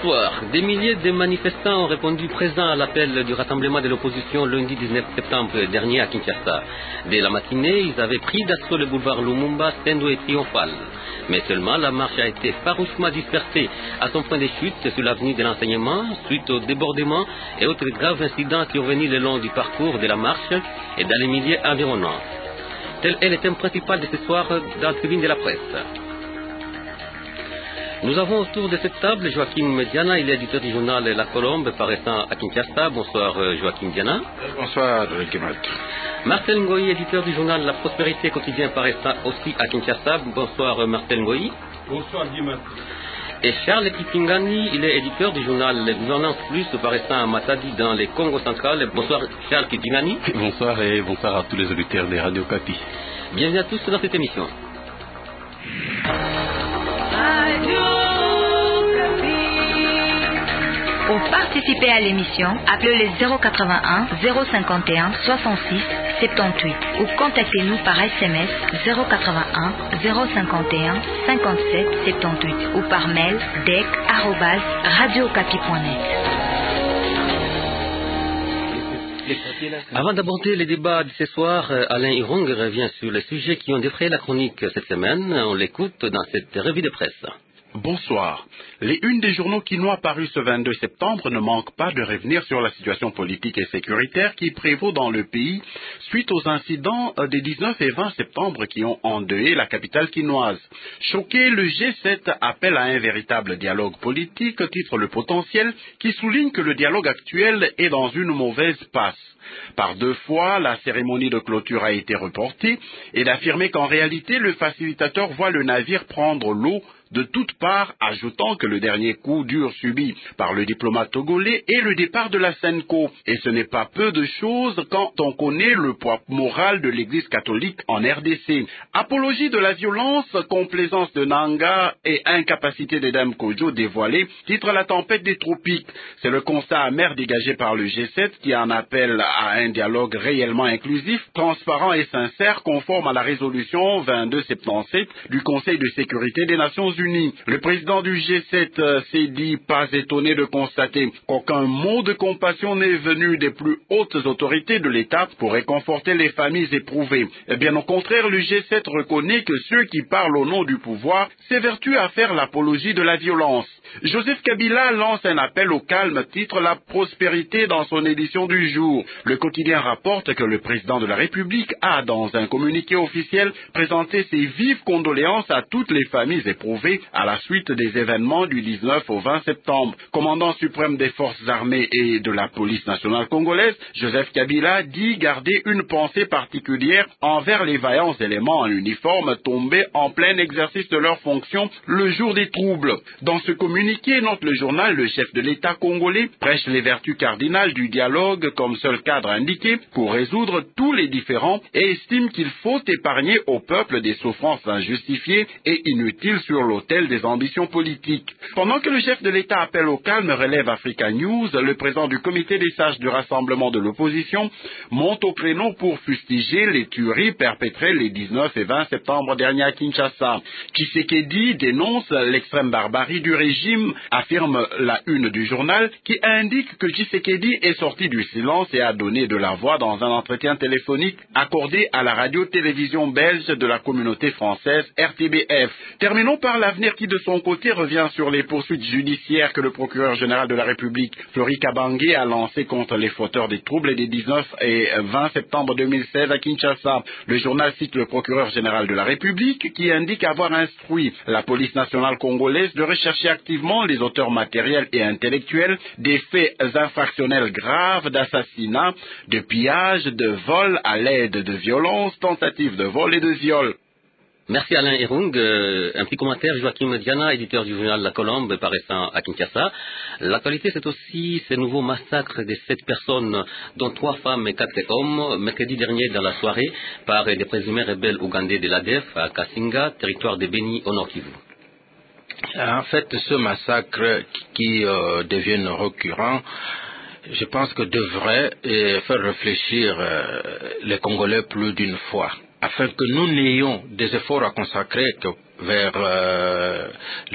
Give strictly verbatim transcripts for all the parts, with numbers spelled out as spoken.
Bonsoir. Des milliers de manifestants ont répondu présents à l'appel du rassemblement de l'opposition lundi dix-neuf septembre dernier à Kinshasa. Dès la matinée, ils avaient pris d'assaut le boulevard Lumumba, Sendo et Triomphal. Mais seulement la marche a été farouchement dispersée à son point de chute sur l'avenue de l'enseignement suite au débordement et autres graves incidents qui ont venu le long du parcours de la marche et dans les milieux environnants. Tel est le thème principal de ce soir dans la tribune de la presse. Nous avons autour de cette table Joachim Diana, il est éditeur du journal La Colombe, paraissant à Kinshasa. Bonsoir Joachim Diana. Bonsoir Guémet. Marcel Ngoyi, éditeur du journal La Prospérité quotidien, paraissant aussi à Kinshasa. Bonsoir Marcel Ngoyi. Bonsoir Guémet. Et Charles Kipingani, il est éditeur du journal Gouvernance Plus, paraissant à Matadi dans les Congo central. Bonsoir Charles Kipingani. Bonsoir et bonsoir à tous les auditeurs de Radio Kapi. Bienvenue à tous dans cette émission. Pour participer à l'émission, appelez le zéro quatre-vingt-un zéro cinquante et un soixante-six soixante-dix-huit ou contactez-nous par S M S zéro quatre-vingt-un zéro cinquante et un cinquante-sept soixante-dix-huit ou par mail dec arobase radiocapi point net. Avant d'aborder les débats de ce soir, Alain Irung revient sur les sujets qui ont défrayé la chronique cette semaine. On l'écoute dans cette revue de presse. Bonsoir. Les unes des journaux quinois parus ce vingt-deux septembre ne manquent pas de revenir sur la situation politique et sécuritaire qui prévaut dans le pays suite aux incidents des dix-neuf et vingt septembre qui ont endeuillé la capitale quinoise. Choqué, le G sept appelle à un véritable dialogue politique, titre Le Potentiel, qui souligne que le dialogue actuel est dans une mauvaise passe. Par deux fois, la cérémonie de clôture a été reportée et d'affirmer qu'en réalité, le facilitateur voit le navire prendre l'eau de toutes parts, ajoutant que le dernier coup dur subi par le diplomate togolais est le départ de la Senco. Et ce n'est pas peu de choses quand on connaît le poids moral de l'Église catholique en R D C. Apologie de la violence, complaisance de Nanga et incapacité d'Edem Kojo dévoilée, titre La tempête des tropiques. C'est le constat amer dégagé par le G sept qui en appelle à un dialogue réellement inclusif, transparent et sincère, conforme à la résolution vingt-deux soixante-dix-sept du Conseil de sécurité des Nations Unies. Le président du G sept euh, s'est dit pas étonné de constater qu'aucun mot de compassion n'est venu des plus hautes autorités de l'État pour réconforter les familles éprouvées. Et bien au contraire, le G sept reconnaît que ceux qui parlent au nom du pouvoir s'évertuent à faire l'apologie de la violence. Joseph Kabila lance un appel au calme, titre La Prospérité dans son édition du jour. Le quotidien rapporte que le président de la République a, dans un communiqué officiel, présenté ses vives condoléances à toutes les familles éprouvées à la suite des événements du dix-neuf au vingt septembre. Commandant suprême des forces armées et de la police nationale congolaise, Joseph Kabila dit garder une pensée particulière envers les vaillants éléments en uniforme tombés en plein exercice de leurs fonctions le jour des troubles. Dans ce communiqué, note le journal, le chef de l'État congolais prêche les vertus cardinales du dialogue comme seul cadre indiqué pour résoudre tous les différends et estime qu'il faut épargner au peuple des souffrances injustifiées et inutiles sur l'autel des ambitions politiques. Pendant que le chef de l'État appelle au calme, relève Africa News, le président du comité des sages du rassemblement de l'opposition monte au créneau pour fustiger les tueries perpétrées les dix-neuf et vingt septembre dernier à Kinshasa. Tshisekedi dénonce l'extrême barbarie du régime, affirme la une du journal, qui indique que Tshisekedi est sorti du silence et a donné de la voix dans un entretien téléphonique accordé à la radio-télévision belge de la communauté française R T B F. Terminons par l'avenir qui, de son côté, revient sur les poursuites judiciaires que le procureur général de la République, Flori Kabange, a lancées contre les fauteurs des troubles des dix-neuf et vingt septembre deux mille seize à Kinshasa. Le journal cite le procureur général de la République qui indique avoir instruit la police nationale congolaise de rechercher activement les auteurs matériels et intellectuels des faits infractionnels graves d'assassinat, de pillage, de vol à l'aide de violence, tentative de vol et de viol. Merci Alain Irung. Euh, un petit commentaire, Joachim Diana, éditeur du journal La Colombe, paraissant à Kinshasa. L'actualité, c'est aussi ce nouveau massacre de sept personnes, dont trois femmes et quatre hommes, mercredi dernier dans la soirée, par des présumés rebelles ougandais de l'A D F à Kasinga, territoire de Beni, au Nord Kivu. En fait, ce massacre qui euh, devient récurrent, je pense que devrait euh, faire réfléchir euh, les Congolais plus d'une fois, afin que nous n'ayons des efforts à consacrer que vers euh,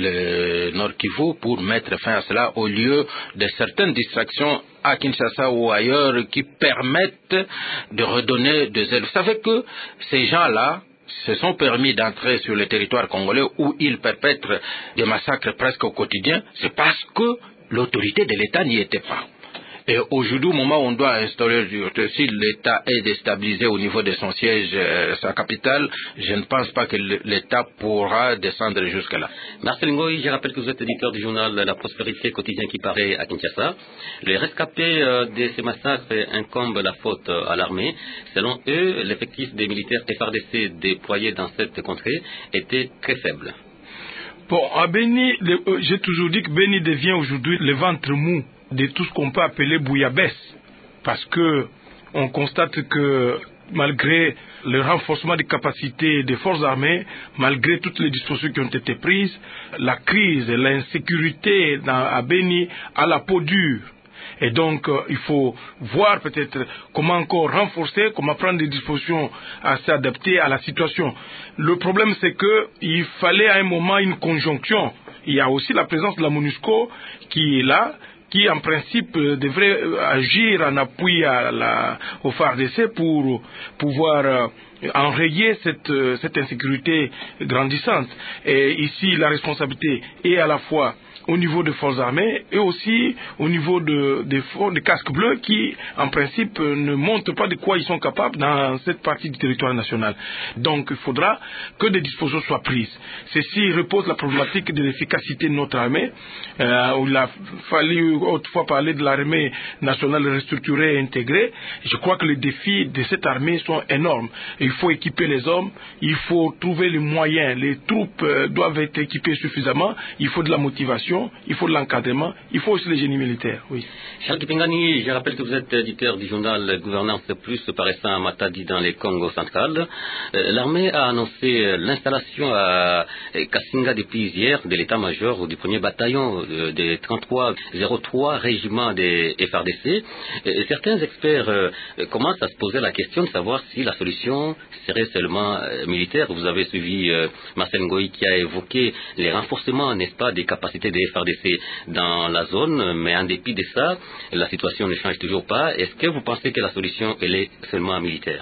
le Nord Kivu pour mettre fin à cela au lieu de certaines distractions à Kinshasa ou ailleurs qui permettent de redonner des ailes. Vous savez que ces gens-là se sont permis d'entrer sur le territoire congolais où ils perpètrent des massacres presque au quotidien, c'est parce que l'autorité de l'État n'y était pas. Et aujourd'hui, au moment où on doit instaurer, si l'État est déstabilisé au niveau de son siège, euh, sa capitale, je ne pense pas que l'État pourra descendre jusque-là. Marcel Ngoï, je rappelle que vous êtes éditeur du journal La Prospérité quotidien qui paraît à Kinshasa. Les rescapés euh, de ces massacres incombent la faute à l'armée. Selon eux, l'effectif des militaires F A R D C déployés dans cette contrée était très faible. Bon, à Beni, euh, j'ai toujours dit que Beni devient aujourd'hui le ventre mou de tout ce qu'on peut appeler bouillabaisse, parce que on constate que malgré le renforcement des capacités des forces armées, malgré toutes les dispositions qui ont été prises, la crise et l'insécurité dans, à Beni a la peau dure. Et donc, euh, il faut voir peut-être comment encore renforcer, comment prendre des dispositions à s'adapter à la situation. Le problème, c'est qu'il fallait à un moment une conjonction. Il y a aussi la présence de la MONUSCO qui est là, qui en principe euh, devrait agir en appui à la, au F A R D C pour pouvoir euh, enrayer cette, euh, cette insécurité grandissante. Et ici, la responsabilité est à la fois au niveau des forces armées et aussi au niveau de, des, des casques bleus qui, en principe, ne montrent pas de quoi ils sont capables dans cette partie du territoire national. Donc, il faudra que des dispositions soient prises. Ceci repose la problématique de l'efficacité de notre armée, euh, où il a fallu autrefois parler de l'armée nationale restructurée et intégrée. Je crois que les défis de cette armée sont énormes. Il faut équiper les hommes, il faut trouver les moyens, les troupes euh, doivent être équipées suffisamment, il faut de la motivation, il faut de l'encadrement, il faut aussi les génies militaires. Oui. Charles Kipingani, je rappelle que vous êtes éditeur du journal Gouvernance Plus paraissant à Matadi dans les Congo central. Euh, L'armée a annoncé l'installation à Kassinga depuis hier de l'état-major du premier bataillon euh, des trente-trois zéro trois régiments des F A R D C. Et certains experts euh, commencent à se poser la question de savoir si la solution serait seulement euh, militaire. Vous avez suivi euh, Marcel Ngoï qui a évoqué les renforcements, n'est-ce pas, des capacités des F A R D C dans la zone, mais en dépit de ça, la situation ne change toujours pas. Est-ce que vous pensez que la solution, elle est seulement militaire?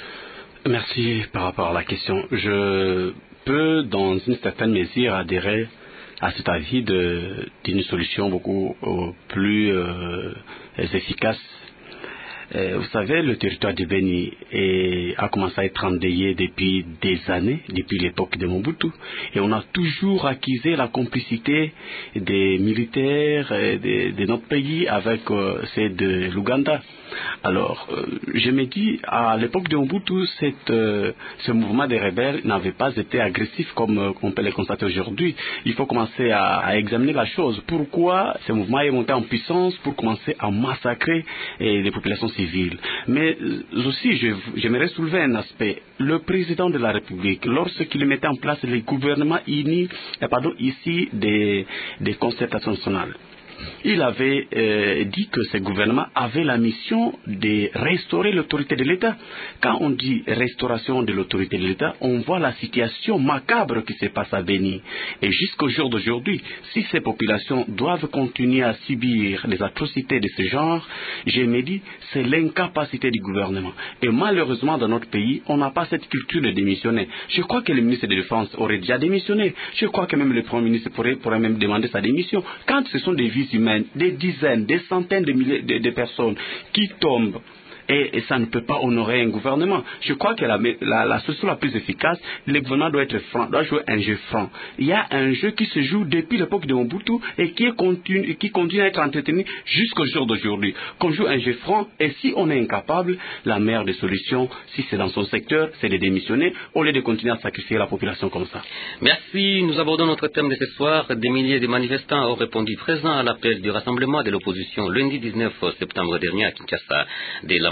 Merci par rapport à la question. Je peux, dans une certaine mesure, adhérer à cet avis d'une solution beaucoup euh, plus euh, efficace. Euh, vous savez, le territoire de Beni est, a commencé à être endeuillé depuis des années, depuis l'époque de Mobutu, et on a toujours acquisé la complicité des militaires de, de notre pays avec euh, ceux de l'Ouganda. Alors, euh, je me dis, à l'époque de Mobutu, cette, euh, ce mouvement des rebelles n'avait pas été agressif comme euh, on peut le constater aujourd'hui. Il faut commencer à, à examiner la chose. Pourquoi ce mouvement est monté en puissance pour commencer à massacrer eh, les populations civiles. Mais euh, aussi, j'aimerais soulever un aspect. Le président de la République, lorsqu'il mettait en place les gouvernements unis, eh, pardon, ici des, des concertations nationales, il avait euh, dit que ce gouvernement avait la mission de restaurer l'autorité de l'État. Quand on dit restauration de l'autorité de l'État, on voit la situation macabre qui se passe à Beni. Et jusqu'au jour d'aujourd'hui, si ces populations doivent continuer à subir des atrocités de ce genre, je me dis, c'est l'incapacité du gouvernement. Et malheureusement, dans notre pays, on n'a pas cette culture de démissionner. Je crois que le ministre de la Défense aurait déjà démissionné. Je crois que même le Premier ministre pourrait, pourrait même demander sa démission. Quand ce sont des vies humaines, des dizaines, des centaines de milliers de, de personnes qui tombent, et, et ça ne peut pas honorer un gouvernement. Je crois que la, la, la solution la plus efficace, le gouvernement doit être franc, doit jouer un jeu franc. Il y a un jeu qui se joue depuis l'époque de Mobutu et qui, est continu, qui continue à être entretenu jusqu'au jour d'aujourd'hui. Qu'on joue un jeu franc, et si on est incapable, la meilleure des solutions, si c'est dans son secteur, c'est de démissionner au lieu de continuer à sacrifier la population comme ça. Merci. Nous abordons notre thème de ce soir. Des milliers de manifestants ont répondu présents à l'appel du rassemblement de l'opposition lundi dix-neuf septembre dernier à Kinshasa. Dès la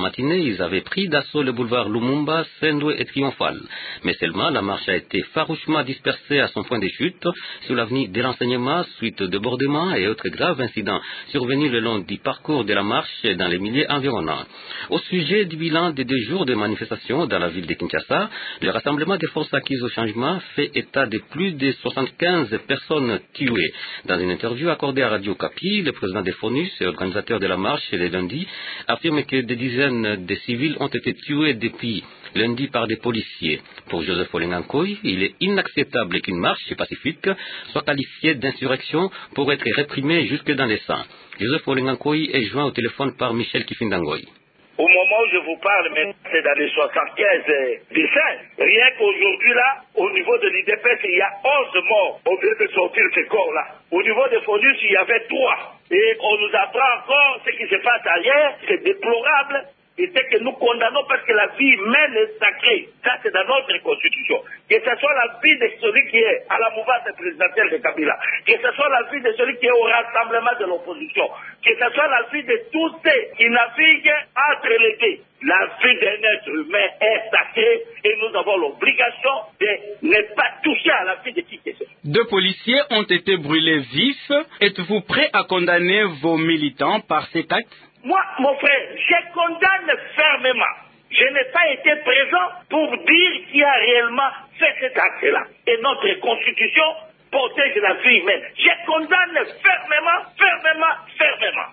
matinée, ils avaient pris d'assaut le boulevard Lumumba, Sendwe et Triomphal. Mais seulement, la marche a été farouchement dispersée à son point de chute sur l'avenue de l'enseignement suite de débordements et autres graves incidents survenus le long du parcours de la marche dans les milieux environnants. Au sujet du bilan des deux jours de manifestation dans la ville de Kinshasa, le rassemblement des forces acquises au changement fait état de plus de soixante-quinze personnes tuées. Dans une interview accordée à Radio Kapi, le président des FONUS et organisateur de la marche le lundi affirme que des dizaines de civils ont été tués depuis lundi par des policiers. Pour Joseph Olengankoy, il est inacceptable qu'une marche pacifique soit qualifiée d'insurrection pour être réprimée jusque dans les sangs. Joseph Olengankoy est joint au téléphone par Michel Kifindangoy. Au moment où je vous parle, c'est dans les soixante-quinze décès. Rien qu'aujourd'hui, là, au niveau de l'I D P S, il y a onze morts. On vient de sortir ces corps-là. Au niveau des FONUS, il y avait trois. Et on nous apprend encore ce qui se passe ailleurs. C'est déplorable. Et c'est que nous condamnons parce que la vie humaine est sacrée. Ça, c'est dans notre constitution. Que ce soit la vie de celui qui est à la mouvance présidentielle de Kabila, que ce soit la vie de celui qui est au rassemblement de l'opposition, que ce soit la vie de tous ceux qui naviguent entre les deux. La vie d'un être humain est sacrée et nous avons l'obligation de ne pas toucher à la vie de qui que ce soit. Deux policiers ont été brûlés vifs. Êtes-vous prêt à condamner vos militants par cet acte? Moi, mon frère, je condamne fermement. Je n'ai pas été présent pour dire qui a réellement fait cet acte-là. Et notre constitution protège la vie humaine. Je condamne fermement, fermement, fermement.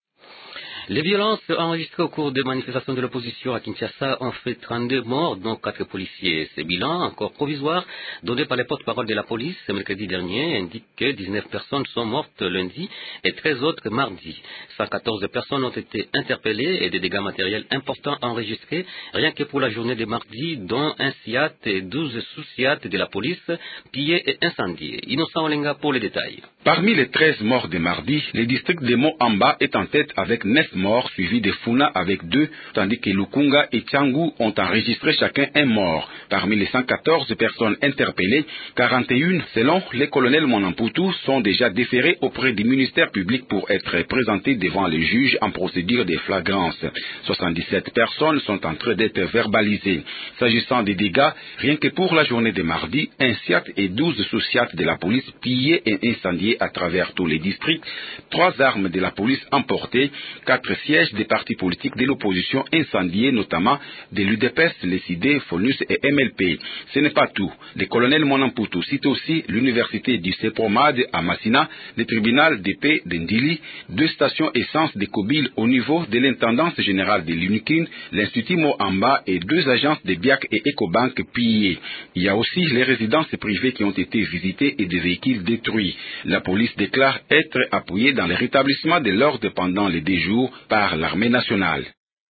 Les violences enregistrées au cours des manifestations de l'opposition à Kinshasa ont fait trente-deux morts, dont quatre policiers. Ces bilans, encore provisoires, donnés par les porte-parole de la police ce mercredi dernier, indiquent que dix-neuf personnes sont mortes lundi et treize autres mardi. cent quatorze personnes ont été interpellées et des dégâts matériels importants enregistrés, rien que pour la journée de mardi, dont un SIAT et douze sous-SIAT de la police, pillés et incendiés. Innocent Olenga pour les détails. Parmi les treize morts de mardi, le district de Moamba est en tête avec neuf morts, suivi de Funa avec deux, tandis que Lukunga et Tchangu ont enregistré chacun un mort. Parmi les cent quatorze personnes interpellées, quarante et une, selon le colonel Monamputu, sont déjà déférées auprès du ministère public pour être présentées devant les juges en procédure de flagrance. soixante-dix-sept personnes sont en train d'être verbalisées. S'agissant des dégâts, rien que pour la journée de mardi, un SIAT et douze sous-SIAT de la police pillés et incendiés à travers tous les districts, trois armes de la police emportées, quatre sièges des partis politiques de l'opposition incendiés, notamment de l'U D P S, les C I D, FONUS et M L P. Ce n'est pas tout. Le colonel Monamputu cite aussi l'université du Sepromad à Massina, le tribunal de paix d'Indili, deux stations essence de Kobil au niveau de l'intendance générale de l'Unikin, l'Institut Moamba et deux agences de Biak et Ecobank pillées. Il y a aussi les résidences privées qui ont été visitées et des véhicules détruits. La police déclare être appuyée dans le rétablissement de l'ordre pendant les deux jours par l'armée nationale.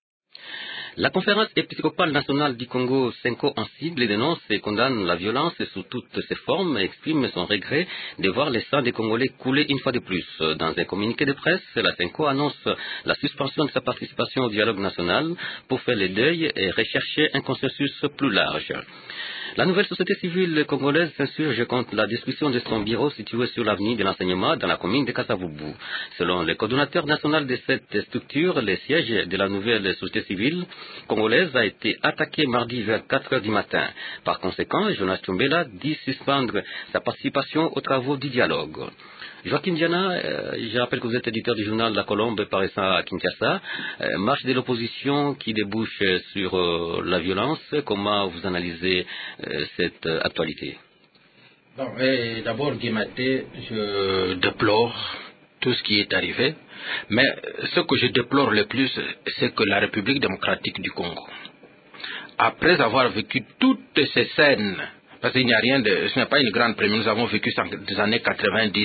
La conférence épiscopale nationale du Congo, Senko en cible, dénonce et condamne la violence sous toutes ses formes et exprime son regret de voir les sang des Congolais couler une fois de plus. Dans un communiqué de presse, la Senko annonce la suspension de sa participation au dialogue national pour faire le deuil et rechercher un consensus plus large. La nouvelle société civile congolaise s'insurge contre la destruction de son bureau situé sur l'avenue de l'enseignement dans la commune de Kasavubu. Selon le coordonnateur national de cette structure, le siège de la nouvelle société civile congolaise a été attaqué mardi vers quatre heures du matin. Par conséquent, Jonas Tchombela dit suspendre sa participation aux travaux du dialogue. Joachim Diana, euh, je rappelle que vous êtes éditeur du journal La Colombe paraissant à Kinshasa. Euh, marche de l'opposition qui débouche sur euh, la violence. Comment vous analysez euh, cette euh, actualité? Bon, d'abord, Guimaté, je déplore tout ce qui est arrivé. Mais ce que je déplore le plus, c'est que la République démocratique du Congo, après avoir vécu toutes ces scènes, parce qu'il n'y a rien de, ce n'est pas une grande première, nous avons vécu ça des années quatre-vingt-dix.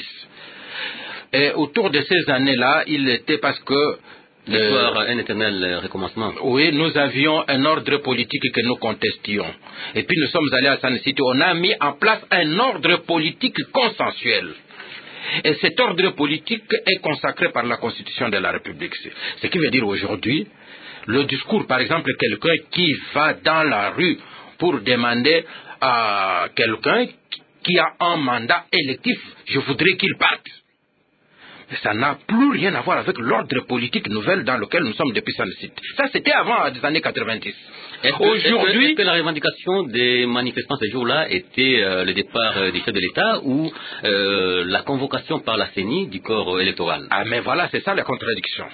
Et autour de ces années-là, il était parce que l'histoire, un éternel recommencement. Oui, nous avions un ordre politique que nous contestions. Et puis nous sommes allés à San City, on a mis en place un ordre politique consensuel. Et cet ordre politique est consacré par la Constitution de la République. Ce qui veut dire aujourd'hui, le discours, par exemple, quelqu'un qui va dans la rue pour demander à quelqu'un qui a un mandat électif, je voudrais qu'il parte. ça n'a plus rien à voir avec l'ordre politique nouvel dans lequel nous sommes depuis Saint-Cite. Ça, c'était avant les années quatre-vingt-dix. Aujourd'hui, est-ce que la revendication des manifestants ce jour-là était euh, le départ euh, des chefs de l'État ou euh, la convocation par la C E N I du corps électoral? Ah, mais voilà, c'est ça la contradiction.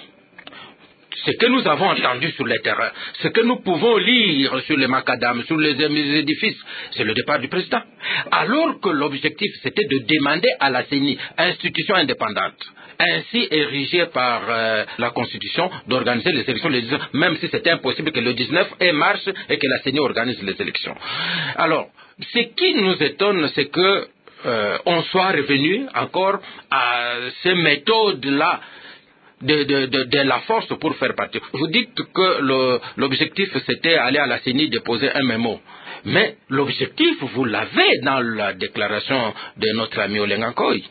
Ce que nous avons entendu sur le terrain, ce que nous pouvons lire sur les macadams, sur les édifices, c'est le départ du président. Alors que l'objectif, c'était de demander à la C E N I, institution indépendante, ainsi érigée par euh, la Constitution, d'organiser les élections le dix-neuf, même si c'était impossible que le dix-neuf ait marche et que la C E N I organise les élections. Alors, ce qui nous étonne, c'est que euh, on soit revenu encore à ces méthodes-là, De, de, de, de la force pour faire partie. Vous dites que l'objectif c'était aller à la C E N I déposer un mémo. Mais l'objectif, vous l'avez dans la déclaration de notre ami Olengakoy.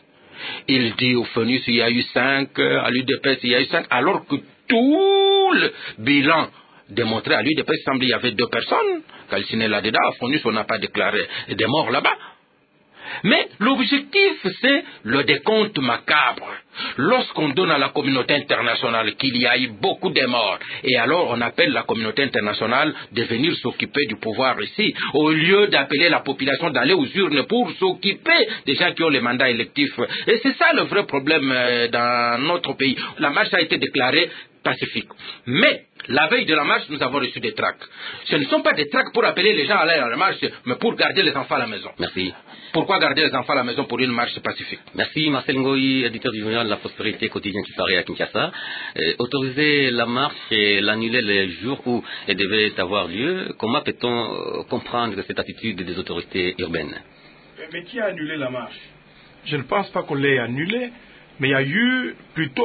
Il dit au FONUS il y a eu cinq, à l'U D P S il y a eu cinq, alors que tout le bilan démontré à l'U D P S semble qu'il y avait deux personnes. Calciné là-dedans, à FONUS on n'a pas déclaré des morts là-bas. Mais l'objectif, c'est le décompte macabre. Lorsqu'on donne à la communauté internationale qu'il y a eu beaucoup de morts, et alors on appelle la communauté internationale de venir s'occuper du pouvoir ici, au lieu d'appeler la population d'aller aux urnes pour s'occuper des gens qui ont les mandats électifs. Et c'est ça le vrai problème dans notre pays. La marche a été déclarée pacifique. Mais, la veille de la marche, nous avons reçu des tracts. Ce ne sont pas des tracts pour appeler les gens à aller à la marche, mais pour garder les enfants à la maison. Merci. Pourquoi garder les enfants à la maison pour une marche pacifique? Merci. Marcel Ngoï, éditeur du journal La Prospérité quotidien qui paraît à Kinshasa. Euh, autoriser la marche et l'annuler les jours où elle devait avoir lieu, comment peut-on euh, comprendre cette attitude des autorités urbaines? Mais qui a annulé la marche? Je ne pense pas qu'on l'ait annulée, mais il y a eu plutôt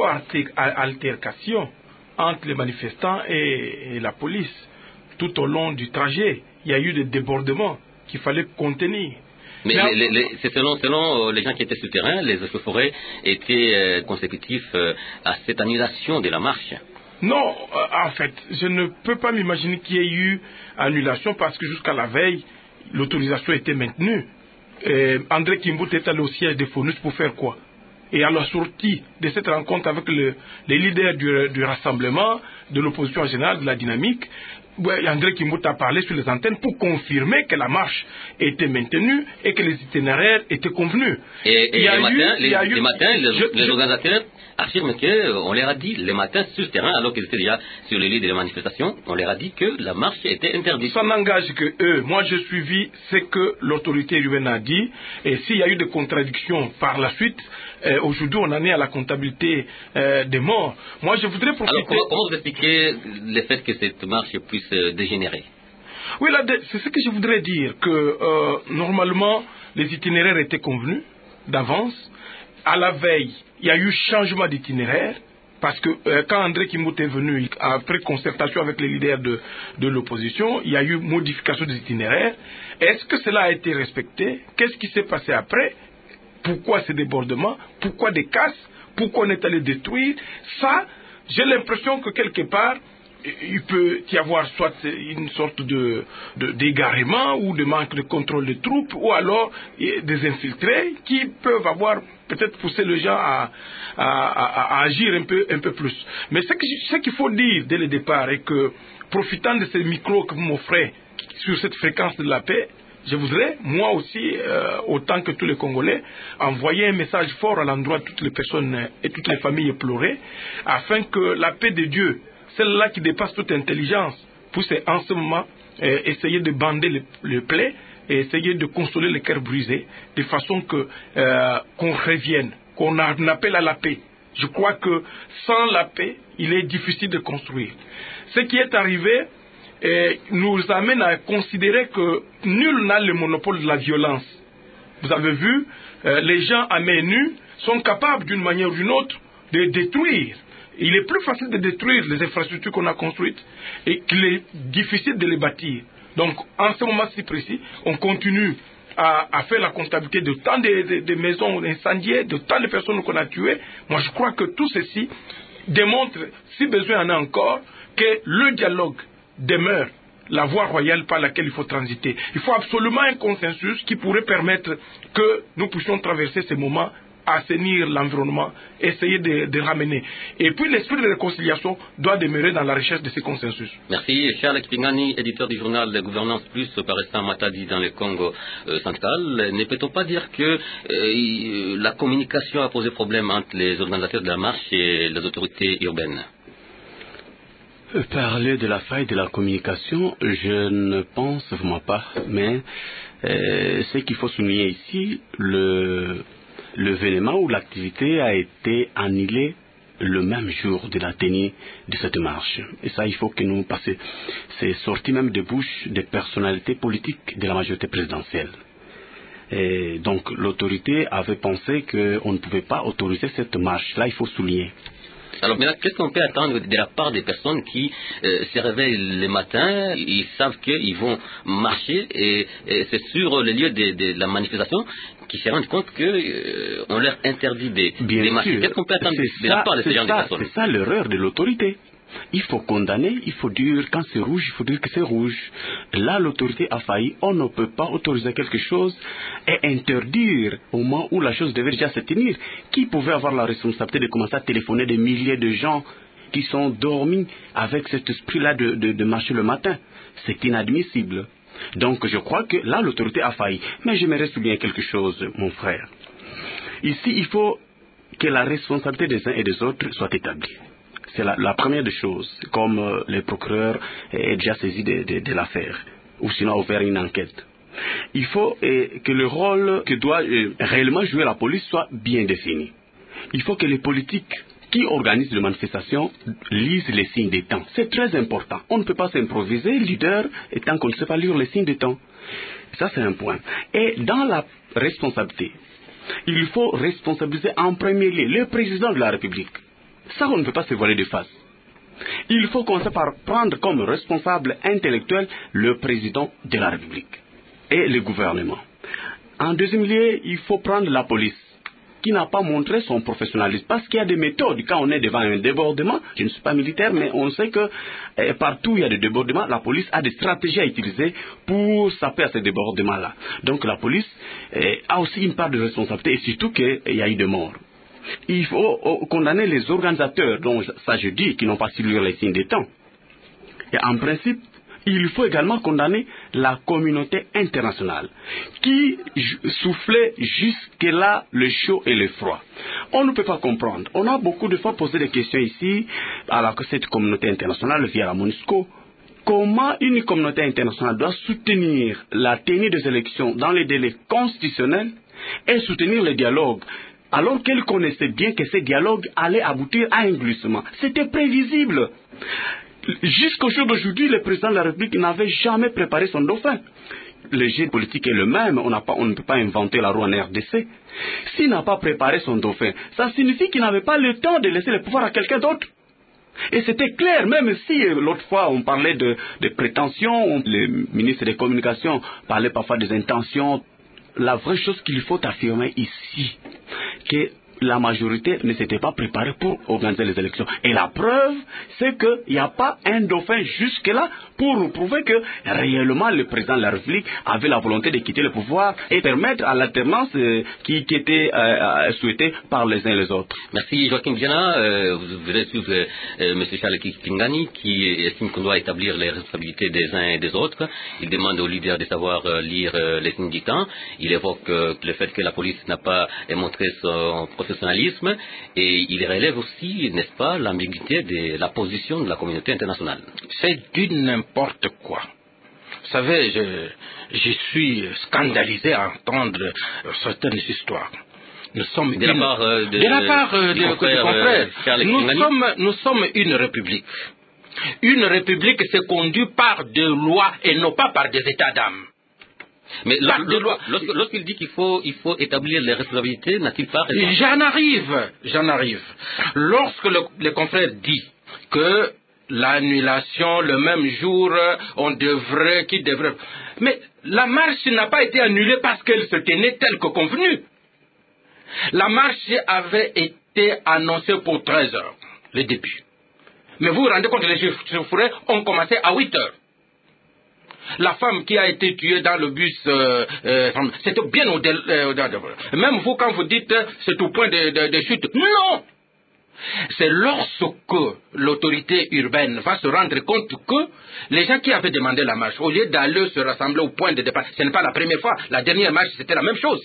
altercation entre les manifestants et, et la police. Tout au long du trajet, il y a eu des débordements qu'il fallait contenir. Mais, mais les, les, c'est selon, selon les gens qui étaient sur le terrain, les échauffourées étaient euh, consécutifs euh, à cette annulation de la marche. Non, euh, en fait, je ne peux pas m'imaginer qu'il y ait eu annulation parce que jusqu'à la veille, l'autorisation était maintenue. Et André Kimbout est allé au siège des FONUS pour faire quoi? Et à la sortie de cette rencontre avec le, les leaders du, du rassemblement, de l'opposition générale, de la dynamique, André Kimbout a parlé sur les antennes pour confirmer que la marche était maintenue et que les itinéraires étaient convenus. Et, et les, matins, eu, les, eu, les matins, les, je, les je, organisateurs affirment qu'on leur a dit, les matins sur le terrain, alors qu'ils étaient déjà sur les lieux de la manifestation, on leur a dit que la marche était interdite. Ça n'engage que eux. Moi, j'ai suivi ce que l'autorité urbaine a dit. Et s'il y a eu des contradictions par la suite, euh, aujourd'hui, on en est à la comptabilité euh, des morts. Moi, je voudrais profiter... Alors, comment, comment vous expliquez le fait que cette marche puisse euh, dégénérer? Oui, là, c'est ce que je voudrais dire, que euh, normalement, les itinéraires étaient convenus d'avance. À la veille, il y a eu changement d'itinéraire, parce que euh, quand André Kimbout est venu, après concertation avec les leaders de, de l'opposition, il y a eu modification des itinéraires. Est-ce que cela a été respecté? Qu'est-ce qui s'est passé après? Pourquoi ces débordements? Pourquoi des casses? Pourquoi on est allé détruire? Ça, j'ai l'impression que quelque part, il peut y avoir soit une sorte de, de, d'égarement ou de manque de contrôle des troupes, ou alors des infiltrés qui peuvent avoir peut-être poussé les gens à, à, à, à agir un peu, un peu plus. Mais ce, que, ce qu'il faut dire dès le départ est que, profitant de ces micros que vous m'offrez sur cette fréquence de la paix, je voudrais, moi aussi, euh, autant que tous les Congolais, envoyer un message fort à l'endroit de toutes les personnes et toutes les familles éplorées, afin que la paix de Dieu, celle-là qui dépasse toute intelligence, puisse en ce moment euh, essayer de bander les, les plaies et essayer de consoler les cœurs brisés, de façon que euh, qu'on revienne, qu'on appelle à la paix. Je crois que sans la paix, il est difficile de construire. Ce qui est arrivé et nous amène à considérer que nul n'a le monopole de la violence. Vous avez vu, euh, les gens à main nue sont capables d'une manière ou d'une autre de détruire. Il est plus facile de détruire les infrastructures qu'on a construites et qu'il est difficile de les bâtir. Donc, en ce moment-ci précis, on continue à, à faire la comptabilité de tant de, de, de maisons incendiées, de tant de personnes qu'on a tuées. Moi, je crois que tout ceci démontre, si besoin en a encore, que le dialogue demeure la voie royale par laquelle il faut transiter. Il faut absolument un consensus qui pourrait permettre que nous puissions traverser ces moments assainir l'environnement, essayer de, de ramener. Et puis l'esprit de réconciliation doit demeurer dans la recherche de ces consensus. Merci. Charles Kipingani, éditeur du journal Gouvernance Plus, paraissant à Matadi dans le Congo euh, central. Ne peut-on pas dire que euh, la communication a posé problème entre les organisateurs de la marche et les autorités urbaines? Parler de la faille de la communication, je ne pense vraiment pas, mais euh, ce qu'il faut souligner ici, le l'événement ou l'activité a été annulée le même jour de la tenue de cette marche. Et ça, il faut que nous passions. C'est sorti même de bouche des personnalités politiques de la majorité présidentielle. Et donc l'autorité avait pensé qu'on ne pouvait pas autoriser cette marche. Là, il faut souligner. Alors maintenant, qu'est-ce qu'on peut attendre de la part des personnes qui euh, se réveillent le matin, ils savent qu'ils vont marcher et, et c'est sur le lieu de, de la manifestation qu'ils se rendent compte qu'on euh, leur interdit de, de marcher. Qu'est-ce qu'on peut attendre de, de la part de ces gens de personnes? C'est ça l'erreur de l'autorité. Il faut condamner, il faut dire quand c'est rouge, il faut dire que c'est rouge. Là, l'autorité a failli. On ne peut pas autoriser quelque chose et interdire au moment où la chose devait déjà se tenir. Qui pouvait avoir la responsabilité de commencer à téléphoner des milliers de gens qui sont dormis avec cet esprit-là de, de, de marcher le matin? C'est inadmissible. Donc, je crois que là, l'autorité a failli. Mais j'aimerais souligner quelque chose, mon frère. Ici, il faut que la responsabilité des uns et des autres soit établie. C'est la, la première des choses, comme euh, le procureur est déjà saisi de, de, de l'affaire, ou sinon a ouvert une enquête. Il faut euh, que le rôle que doit euh, réellement jouer la police soit bien défini. Il faut que les politiques qui organisent les manifestations lisent les signes des temps. C'est très important. On ne peut pas s'improviser leader tant qu'on ne sait pas lire les signes des temps. Ça, c'est un point. Et dans la responsabilité, il faut responsabiliser en premier lieu le président de la République. Ça, on ne peut pas se voiler de face. Il faut commencer par prendre comme responsable intellectuel le président de la République et le gouvernement. En deuxième lieu, il faut prendre la police, qui n'a pas montré son professionnalisme. Parce qu'il y a des méthodes. Quand on est devant un débordement, je ne suis pas militaire, mais on sait que eh, partout où il y a des débordements, la police a des stratégies à utiliser pour s'appeler à ces débordements-là. Donc la police eh, a aussi une part de responsabilité, et surtout qu'il y a eu des morts. Il faut oh, condamner les organisateurs, dont ça je dis, qui n'ont pas su lire les signes des temps. Et en principe, il faut également condamner la communauté internationale, qui soufflait jusque-là le chaud et le froid. On ne peut pas comprendre. On a beaucoup de fois posé des questions ici, alors que cette communauté internationale, via la MONUSCO, comment une communauté internationale doit soutenir la tenue des élections dans les délais constitutionnels et soutenir le dialogue, alors qu'elle connaissait bien que ces dialogues allaient aboutir à un glissement. C'était prévisible. Jusqu'au jour d'aujourd'hui, le président de la République n'avait jamais préparé son dauphin. Le jeu politique est le même, on, n'a pas, on ne peut pas inventer la roue en R D C. S'il n'a pas préparé son dauphin, ça signifie qu'il n'avait pas le temps de laisser le pouvoir à quelqu'un d'autre. Et c'était clair, même si l'autre fois on parlait de, de prétentions, le ministre des Communications parlait parfois des intentions. La vraie chose qu'il faut affirmer ici, que la majorité ne s'était pas préparée pour organiser les élections. Et la preuve, c'est qu'il n'y a pas un dauphin jusque-là pour nous prouver que réellement le président de la République avait la volonté de quitter le pouvoir et permettre à l'alternance euh, qui, qui était euh, souhaitée par les uns et les autres. Merci Joachim Diana. Euh, vous verrez suivre euh, M. Charles Kipingani qui estime qu'on doit établir les responsabilités des uns et des autres. Il demande aux leaders de savoir euh, lire euh, les signes du temps. Il évoque euh, le fait que la police n'a pas euh, montré son professionnalisme et il relève aussi, n'est-ce pas, l'ambiguïté de la position de la communauté internationale. C'est du n'importe quoi. Vous savez, je, je suis scandalisé à entendre certaines histoires. Nous sommes de une, la part euh, de, de la part euh, de, confrère, confrères. Euh, nous, sommes, nous sommes une république. Une république se conduit par des lois et non pas par des états d'âme. Mais lorsqu'il lorsqu dit qu'il faut, il faut établir les responsabilités, n'a-t-il pas raison? J'en arrive, j'en arrive. Lorsque le, le confrère dit que l'annulation le même jour, on devrait, qui devrait... Mais la marche n'a pas été annulée parce qu'elle se tenait telle que convenue. La marche avait été annoncée pour treize heures, le début. Mais vous vous rendez compte, les chauffourées ont commencé à huit heures. La femme qui a été tuée dans le bus, euh, euh, c'était bien au-delà. Euh, même vous, quand vous dites c'est au point de, de, de chute, non! C'est lorsque l'autorité urbaine va se rendre compte que les gens qui avaient demandé la marche, au lieu d'aller se rassembler au point de départ, ce n'est pas la première fois, la dernière marche c'était la même chose.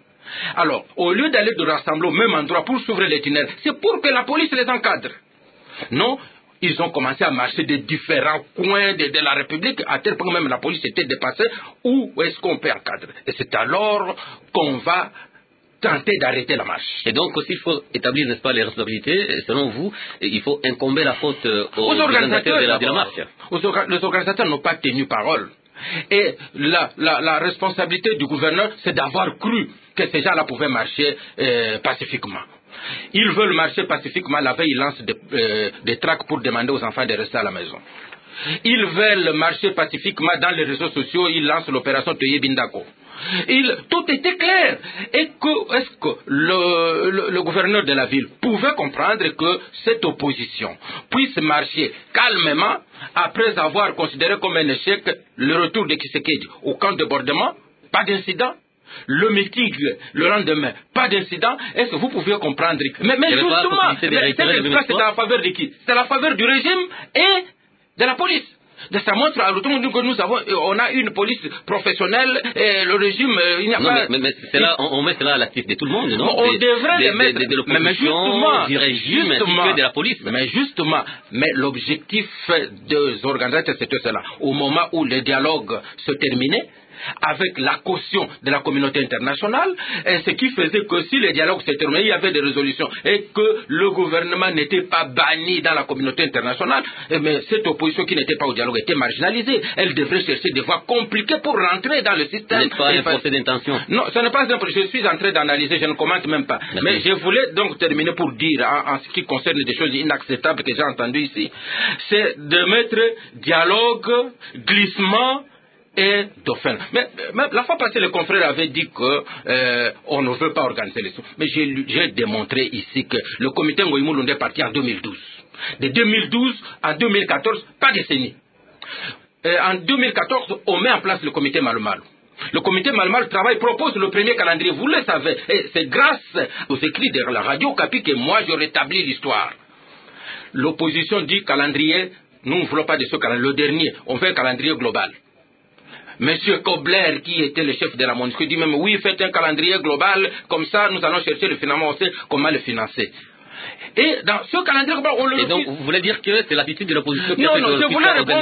Alors, au lieu d'aller se rassembler au même endroit pour s'ouvrir l'itinéraire, c'est pour que la police les encadre. Non, ils ont commencé à marcher de différents coins de, de la République, à tel point que même la police était dépassée. Où est-ce qu'on peut encadrer? Et c'est alors qu'on va tenter d'arrêter la marche. Et donc, s'il faut établir, n'est-ce pas, les responsabilités, selon vous, il faut incomber la faute aux, aux organisateurs de la, de la marche. Aux orga les organisateurs n'ont pas tenu parole. Et la, la, la responsabilité du gouverneur, c'est d'avoir cru que ces gens-là pouvaient marcher euh, pacifiquement. Ils veulent marcher pacifiquement, la veille, ils lancent des, euh, des tracts pour demander aux enfants de rester à la maison. Ils veulent marcher pacifiquement dans les réseaux sociaux, ils lancent l'opération Toye Bindako. Il, tout était clair. Et que, est-ce que le, le, le gouverneur de la ville pouvait comprendre que cette opposition puisse marcher calmement après avoir considéré comme un échec le retour de Tshisekedi au camp de débordement? Pas d'incident. Le meeting, le lendemain, pas d'incident. Est-ce que vous pouvez comprendre? Mais, mais justement, c'est à la faveur de qui? C'est à la faveur du régime et de la police. De ça montre à tout le monde que nous avons, on a une police professionnelle et le régime, il n'y a non, pas. Mais, mais c'est là, on, on met cela à l'actif de tout le monde, non? On des, devrait des, les mettre. De, de, de mais, mais justement, du régime, justement, ainsi que de la police. Mais justement, mais l'objectif des organisateurs, c'était cela. Au moment où le dialogue se terminait, avec la caution de la communauté internationale, et ce qui faisait que si le dialogue s'est terminé, il y avait des résolutions, et que le gouvernement n'était pas banni dans la communauté internationale, mais cette opposition qui n'était pas au dialogue était marginalisée. Elle devrait chercher des voies compliquées pour rentrer dans le système. Ce n'est pas un procès d'intention. Non, ce n'est pas un procès. Je suis en train d'analyser, je ne commente même pas. Merci. Mais je voulais donc terminer pour dire, en, en ce qui concerne des choses inacceptables que j'ai entendues ici, c'est de mettre dialogue, glissement, et dauphin. Mais, mais la fois passée, le confrère avait dit que euh, on ne veut pas organiser les sous. Mais j'ai démontré ici que le comité Ngoïmoulou est parti en deux mille douze. De deux mille douze à deux mille quatorze, pas de décennie. Euh, en deux mille quatorze, on met en place le comité Malumalu. Le comité Malumalu travaille, propose le premier calendrier. Vous le savez. Et c'est grâce aux écrits de la radio Capi que moi je rétablis l'histoire. L'opposition dit calendrier, nous ne voulons pas de ce calendrier. Le dernier, on fait un calendrier global. Monsieur Kobler, qui était le chef de la MONUSCO, dit même oui, faites un calendrier global, comme ça nous allons chercher le financement, on sait comment le financer. Et dans ce calendrier global, on le... Et donc, vous voulez dire que c'est l'attitude de l'opposition qui non, a fait non, que je voulais répondre,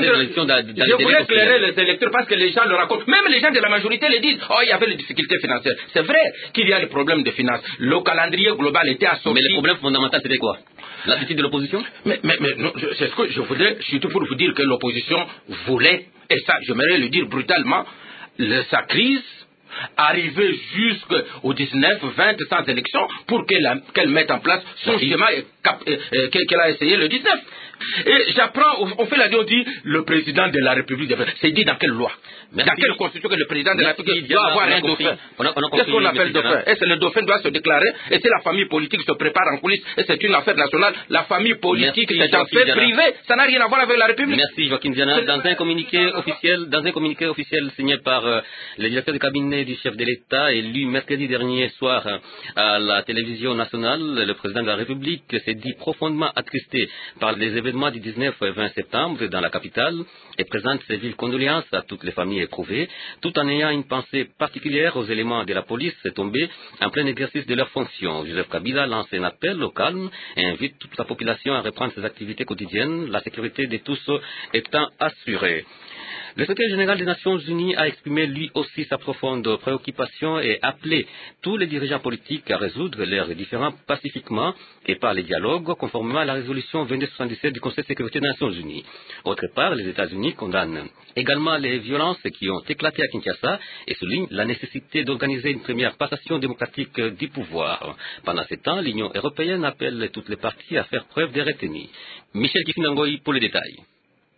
je voulais éclairer les électeurs parce que les gens le racontent. Même les gens de la majorité le disent, oh, il y avait des difficultés financières. C'est vrai qu'il y a des problèmes de finances. Le calendrier global était assorti. Mais le problème fondamental, c'était quoi? L'attitude de l'opposition? Mais, mais, mais c'est ce que je voulais, surtout pour vous dire que l'opposition voulait, et ça, j'aimerais le dire brutalement, le, sa crise arriver jusqu'au dix-neuf vingt sans élection pour qu'elle qu'elle mette en place son schéma qu'elle a essayé le dix-neuf. Et j'apprends, on fait la on dit le président de la République, c'est dit dans quelle loi? Merci. Dans quelle constitution que le président de la République doit avoir un dauphin? Qu'est-ce qu'on appelle dauphin? Est-ce que le dauphin doit se déclarer? Et si la famille politique se prépare en coulisses, et c'est une affaire nationale, la famille politique c'est une affaire privée, ça n'a rien à voir avec la République. Merci Joachim Diana. Dans un communiqué officiel, dans un communiqué officiel signé par euh, le directeur du cabinet du chef de l'État, élu mercredi dernier soir euh, à la télévision nationale, le président de la République s'est dit profondément attristé par les événements du dix-neuf et vingt septembre dans la capitale et présente ses vives condoléances à toutes les familles éprouvées, tout en ayant une pensée particulière aux éléments de la police tombés en plein exercice de leurs fonctions. Joseph Kabila lance un appel au calme et invite toute la population à reprendre ses activités quotidiennes, la sécurité de tous étant assurée. Le secrétaire général des Nations Unies a exprimé lui aussi sa profonde préoccupation et appelé tous les dirigeants politiques à résoudre leurs différends pacifiquement et par les dialogues, conformément à la résolution vingt-deux soixante-dix-sept du Conseil de sécurité des Nations Unies. Autre part, les États-Unis condamnent également les violences qui ont éclaté à Kinshasa et soulignent la nécessité d'organiser une première passation démocratique du pouvoir. Pendant ce temps, l'Union européenne appelle toutes les parties à faire preuve de retenue. Michel Kifinangoy pour les détails.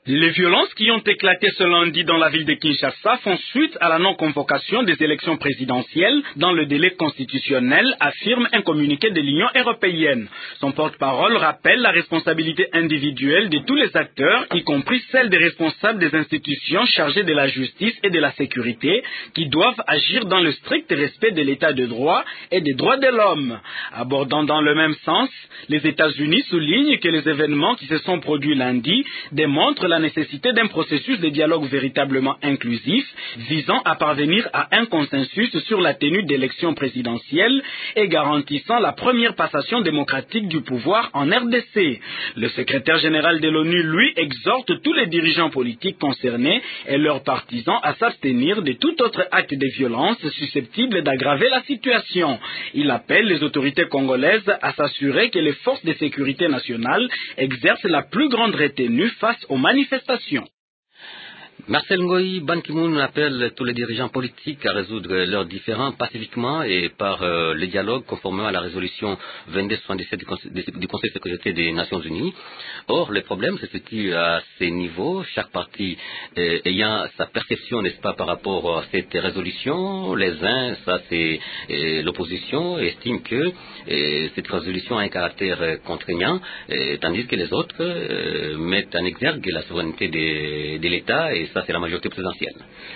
Les violences qui ont éclaté ce lundi dans la ville de Kinshasa font suite à la non-convocation des élections présidentielles dans le délai constitutionnel, affirme un communiqué de l'Union européenne. Son porte-parole rappelle la responsabilité individuelle de tous les acteurs, y compris celle des responsables des institutions chargées de la justice et de la sécurité, qui doivent agir dans le strict respect de l'état de droit et des droits de l'homme. Abordant dans le même sens, les États-Unis soulignent que les événements qui se sont produits lundi démontrent la nécessité d'un processus de dialogue véritablement inclusif visant à parvenir à un consensus sur la tenue d'élections présidentielles et garantissant la première passation démocratique du pouvoir en R D C. Le secrétaire général de l'ONU, lui, exhorte tous les dirigeants politiques concernés et leurs partisans à s'abstenir de tout autre acte de violence susceptible d'aggraver la situation. Il appelle les autorités congolaises à s'assurer que les forces de sécurité nationale exercent la plus grande retenue face aux manifestations. Marcel Ngoï, Ban Ki-moon appelle tous les dirigeants politiques à résoudre leurs différends pacifiquement et par euh, le dialogue conformément à la résolution vingt-deux soixante-dix-sept du Conseil, du Conseil de sécurité des Nations Unies. Or, le problème se situe à ces niveaux, chaque parti euh, ayant sa perception, n'est-ce pas, par rapport à cette résolution. Les uns, ça c'est euh, l'opposition, estiment que euh, cette résolution a un caractère euh, contraignant, euh, tandis que les autres euh, mettent en exergue la souveraineté de, de l'État et ça c'est la majorité présidentielle.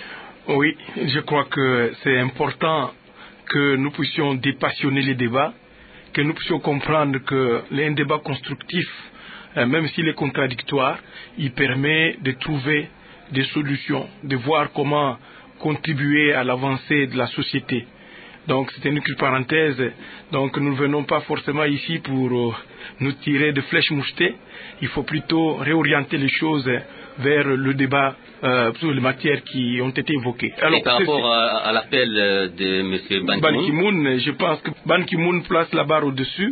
Oui, je crois que c'est important que nous puissions dépassionner les débats, que nous puissions comprendre que un débat constructif, même s'il est contradictoire, il permet de trouver des solutions, de voir comment contribuer à l'avancée de la société. Donc c'est une parenthèse, donc nous ne venons pas forcément ici pour nous tirer de flèches mouchetées, il faut plutôt réorienter les choses vers le débat euh, sur les matières qui ont été évoquées. Alors, et par rapport à, à l'appel de M. Ban Ki-moon, Ban Ki-moon, je pense que Ban Ki-moon place la barre au-dessus.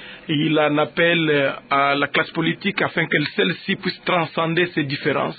Il en appelle à la classe politique afin qu'elle celle-ci puisse transcender ses différences,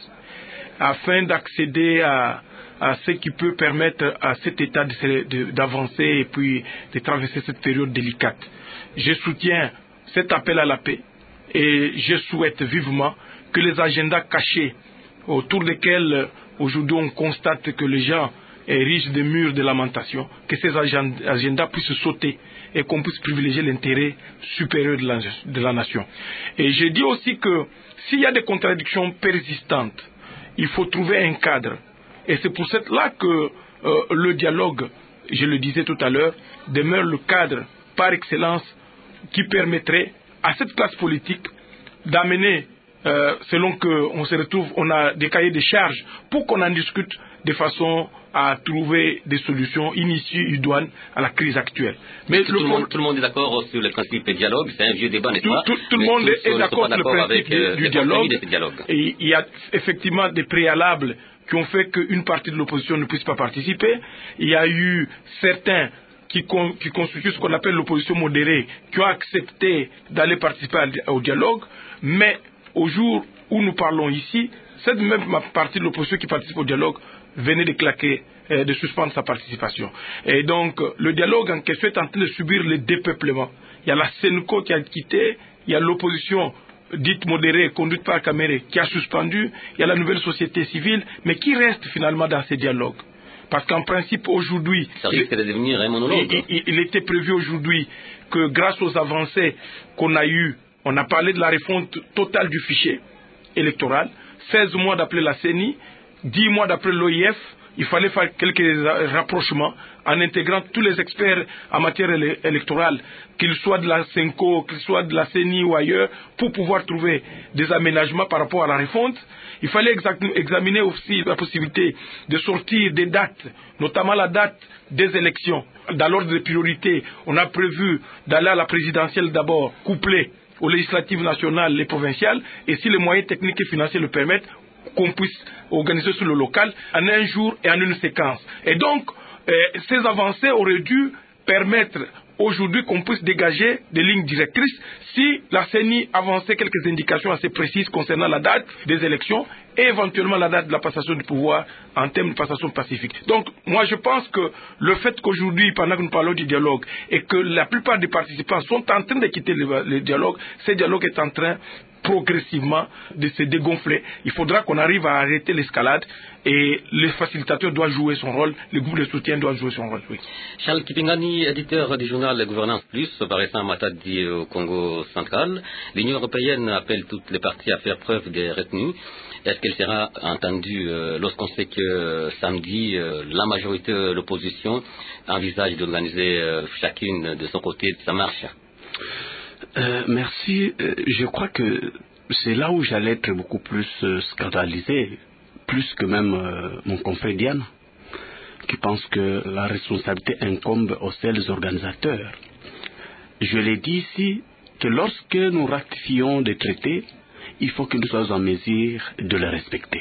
afin d'accéder à, à ce qui peut permettre à cet État d'avancer et puis de traverser cette période délicate. Je soutiens cet appel à la paix et je souhaite vivement que les agendas cachés autour desquels aujourd'hui on constate que les gens érigent des murs de lamentation, que ces agendas puissent sauter et qu'on puisse privilégier l'intérêt supérieur de la, de la nation. Et je dis aussi que s'il y a des contradictions persistantes, il faut trouver un cadre. Et c'est pour cela que euh, le dialogue, je le disais tout à l'heure, demeure le cadre par excellence qui permettrait à cette classe politique d'amener, euh, selon qu'on se retrouve, on a des cahiers de charges pour qu'on en discute de façon à trouver des solutions initiées idoines à la crise actuelle. Mais tout, le, le monde, tout le monde est d'accord sur le principe du dialogue, c'est un vieux débat, n'est-ce pas? Tout, tout le monde est, est d'accord sur le principe avec, du, du dialogue. dialogue. Et il y a effectivement des préalables qui ont fait qu'une partie de l'opposition ne puisse pas participer. Il y a eu certains qui, con, qui constituent ce qu'on appelle l'opposition modérée, qui ont accepté d'aller participer au dialogue, mais au jour où nous parlons ici, cette même partie de l'opposition qui participe au dialogue venait de claquer, euh, de suspendre sa participation. Et donc, le dialogue en question est en train de subir le dépeuplement. Il y a la Senco qui a quitté, il y a l'opposition dite modérée, conduite par Kamere, qui a suspendu, il y a la nouvelle société civile, mais qui reste finalement dans ces dialogues. Parce qu'en principe, aujourd'hui, ça risque de devenir un monologue. Il, il, il était prévu aujourd'hui que grâce aux avancées qu'on a eues, on a parlé de la refonte totale du fichier électoral, seize mois d'après la C E N I, dix mois d'après l'O I F, il fallait faire quelques rapprochements en intégrant tous les experts en matière éle électorale, qu'ils soient de la Senco, qu'ils soient de la C E N I ou ailleurs, pour pouvoir trouver des aménagements par rapport à la refonte. Il fallait examiner aussi la possibilité de sortir des dates, notamment la date des élections. Dans l'ordre de priorité, on a prévu d'aller à la présidentielle d'abord, couplée aux législatives nationales et provinciales, et si les moyens techniques et financiers le permettent, qu'on puisse organiser sur le local en un jour et en une séquence. Et donc, euh, ces avancées auraient dû permettre aujourd'hui qu'on puisse dégager des lignes directrices si la C E N I avançait quelques indications assez précises concernant la date des élections et éventuellement la date de la passation du pouvoir en termes de passation pacifique. Donc, moi je pense que le fait qu'aujourd'hui, pendant que nous parlons du dialogue, et que la plupart des participants sont en train de quitter le, le dialogue, ce dialogue est en train progressivement de se dégonfler. Il faudra qu'on arrive à arrêter l'escalade et le facilitateur doit jouer son rôle, le groupe de soutien doit jouer son rôle. Oui. Charles Kipingani, éditeur du journal Gouvernance Plus, paraissant à Matadi au Congo central, l'Union européenne appelle toutes les parties à faire preuve de retenue. Est-ce qu'elle sera entendue euh, lorsqu'on sait que euh, samedi, euh, la majorité de l'opposition envisage d'organiser euh, chacune de son côté sa marche? Euh, merci. Euh, je crois que c'est là où j'allais être beaucoup plus euh, scandalisé, plus que même euh, mon confrère Diane, qui pense que la responsabilité incombe aux seuls organisateurs. Je l'ai dit ici que lorsque nous ratifions des traités, il faut que nous soyons en mesure de les respecter.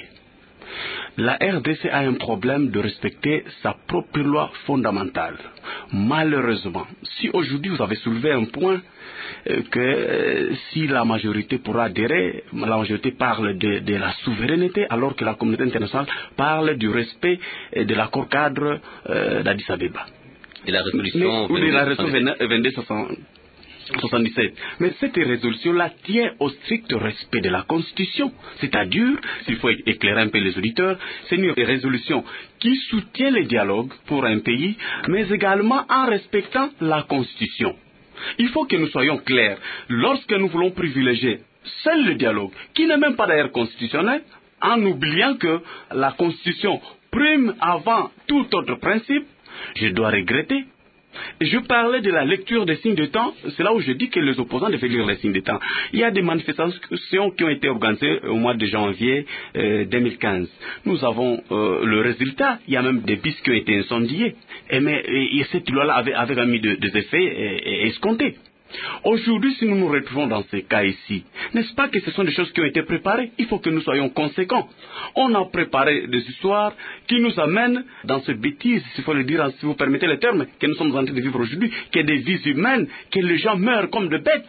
La R D C a un problème de respecter sa propre loi fondamentale. Malheureusement, si aujourd'hui vous avez soulevé un point euh, que euh, si la majorité pourra adhérer, la majorité parle de, de la souveraineté alors que la communauté internationale parle du respect euh, de l'accord cadre euh, d'Addis Abeba. Et la résolution ou de la résolution vingt-deux soixante-dix-sept. Mais cette résolution-là tient au strict respect de la Constitution. C'est-à-dire, s'il faut éclairer un peu les auditeurs, c'est une résolution qui soutient le dialogue pour un pays, mais également en respectant la Constitution. Il faut que nous soyons clairs. Lorsque nous voulons privilégier seul le dialogue, qui n'est même pas d'ailleurs constitutionnel, en oubliant que la Constitution prime avant tout autre principe, je dois regretter. Et je parlais de la lecture des signes de temps, c'est là où je dis que les opposants devaient lire les signes de temps. Il y a des manifestations qui ont été organisées au mois de janvier euh, deux mille quinze. Nous avons euh, le résultat, il y a même des bus qui ont été incendiés. Et, mais, et, et cette loi-là avait, avait mis de, des effets et, et escomptés. Aujourd'hui, si nous nous retrouvons dans ces cas ici, n'est-ce pas que ce sont des choses qui ont été préparées? Il faut que nous soyons conséquents. On a préparé des histoires qui nous amènent dans ce bêtise, s'il faut le dire, si vous permettez le terme, que nous sommes en train de vivre aujourd'hui, que des vies humaines, que les gens meurent comme des bêtes.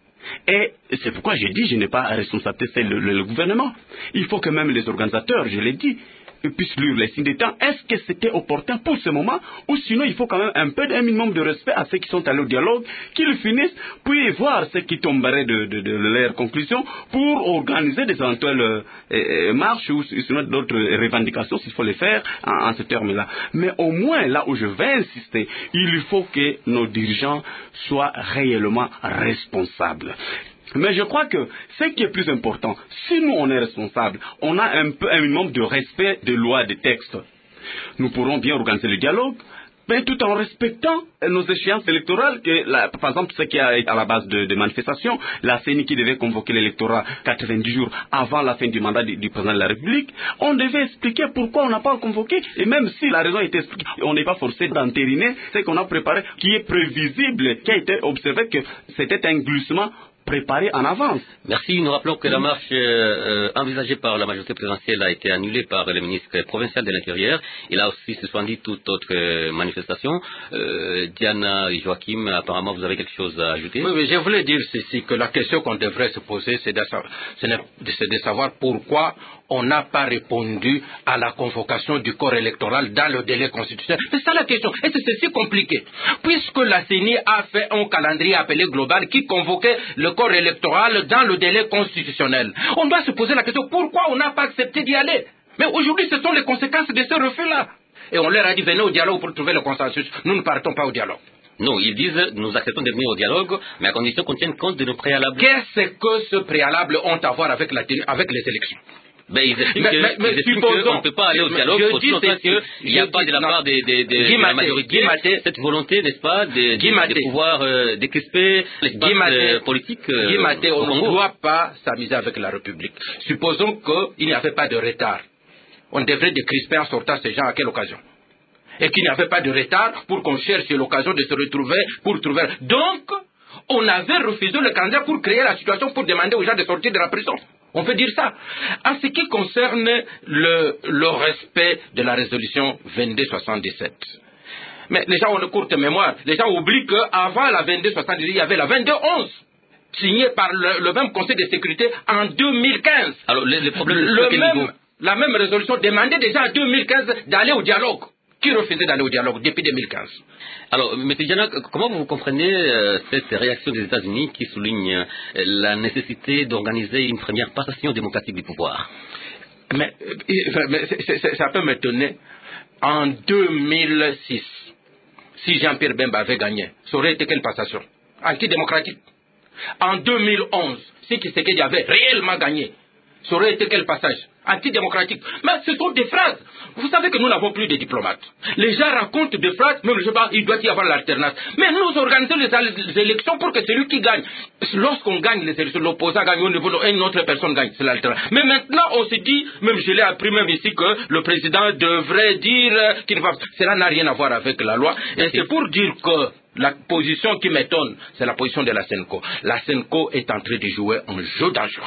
Et c'est pourquoi j'ai dit, je n'ai pas à responsabiliser c'est le, le, le gouvernement. Il faut que même les organisateurs, je l'ai dit, puissent lire les signes des temps. Est-ce que c'était opportun pour ce moment? Ou sinon, il faut quand même un peu un minimum de respect à ceux qui sont allés au dialogue, qu'ils finissent, puis voir ce qui tomberait de, de, de leur conclusion pour organiser des éventuelles euh, euh, marches ou sinon d'autres revendications, s'il faut les faire en, en ce terme-là. Mais au moins, là où je vais insister, il faut que nos dirigeants soient réellement responsables. Mais je crois que ce qui est plus important, si nous on est responsable, on a un peu un minimum de respect des lois, des textes. Nous pourrons bien organiser le dialogue, mais tout en respectant nos échéances électorales, que la, par exemple ce qui est à la base de, de manifestations, la C E N I qui devait convoquer l'électorat quatre-vingt-dix jours avant la fin du mandat du, du président de la République, on devait expliquer pourquoi on n'a pas convoqué, et même si la raison était expliquée, on n'est pas forcé d'entériner ce qu'on a préparé, qui est prévisible, qui a été observé que c'était un glissement préparé en avance. Merci. Nous rappelons que la marche euh, envisagée par la majorité présidentielle a été annulée par le ministre provincial de l'Intérieur. Il a aussi suspendu toute autre euh, manifestation. Euh, Diana et Joachim, apparemment, vous avez quelque chose à ajouter? Oui, oui, je voulais dire ceci, que la question qu'on devrait se poser, c'est de, de, de savoir pourquoi on n'a pas répondu à la convocation du corps électoral dans le délai constitutionnel. C'est ça la question. Et c'est si compliqué. Puisque la C E N I a fait un calendrier appelé global qui convoquait le corps électoral dans le délai constitutionnel. On doit se poser la question, pourquoi on n'a pas accepté d'y aller? Mais aujourd'hui, ce sont les conséquences de ce refus-là. Et on leur a dit, venez au dialogue pour trouver le consensus. Nous ne partons pas au dialogue. Non, ils disent, nous acceptons de venir au dialogue, mais à condition qu'on tienne compte de nos préalables. Qu'est-ce que ce préalable ont à voir avec, la, avec les élections? Ben, ils expliquent qu'on ne peut pas aller au dialogue aussi longtemps qu'il n'y a pas de la part de, de, de, de la majorité cette volonté, n'est-ce pas, de, de, de pouvoir euh, décrisper l'espace euh, politique. Euh, Guy Maté, on ne doit pas s'amuser avec la République. Supposons qu'il n'y avait pas de retard. On devrait décrisper en sortant ces gens à quelle occasion? Et qu'il n'y avait pas de retard pour qu'on cherche l'occasion de se retrouver pour trouver. Donc, on avait refusé le candidat pour créer la situation, pour demander aux gens de sortir de la prison. On peut dire ça. En ce qui concerne le, le respect de la résolution vingt-deux soixante-dix-sept. Mais les gens ont une courte mémoire. Les gens oublient qu'avant la vingt-deux soixante-dix-sept, il y avait la vingt-deux onze, signée par le, le même Conseil de sécurité en deux mille quinze. Alors, les, les problèmes le même, la même résolution demandait déjà en deux mille quinze d'aller au dialogue. qui refusaient d'aller au dialogue depuis deux mille quinze. Alors, M. Diana, comment vous comprenez euh, cette réaction des États-Unis qui souligne euh, la nécessité d'organiser une première passation démocratique du pouvoir? Mais, mais c'est, c'est, ça peut m'étonner. En deux mille six, si Jean-Pierre Bemba avait gagné, ça aurait été quelle passation? Antidémocratique. En deux mille onze, si Tshisekedi avait réellement gagné, ça aurait été quel passage? Antidémocratique. Mais ce sont des phrases. Vous savez que nous n'avons plus de diplomates. Les gens racontent des phrases, même je sais pas, il doit y avoir l'alternance. Mais nous organisons les élections pour que celui qui gagne, lorsqu'on gagne les élections, l'opposant gagne au niveau d'une autre personne gagne, c'est l'alternance. Mais maintenant, on se dit, même je l'ai appris même ici, que le président devrait dire qu'il va... Cela n'a rien à voir avec la loi. Et c'est pour dire que la position qui m'étonne, c'est la position de la Senko. La Senko est en train de jouer un jeu dangereux.